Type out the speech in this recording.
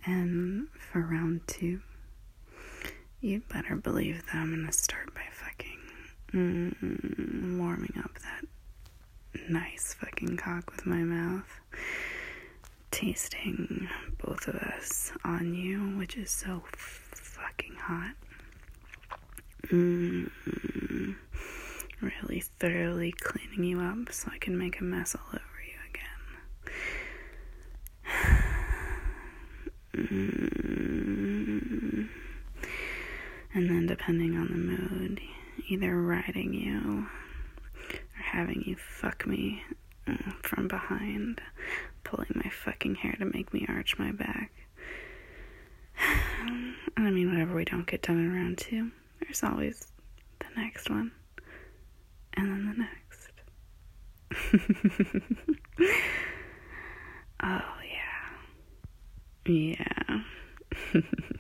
And for round 2, you'd better believe that I'm gonna start by fucking warming up that nice fucking cock with my mouth, tasting both of us on you, which is so fucking hot. Really thoroughly cleaning you up so I can make a mess all over you again. And then depending on the mood, either riding you or having you fuck me from behind, pulling my fucking hair to make me arch my back. I mean, whatever we don't get done in round 2, there's always the next one. And then the next. Oh, yeah. Yeah.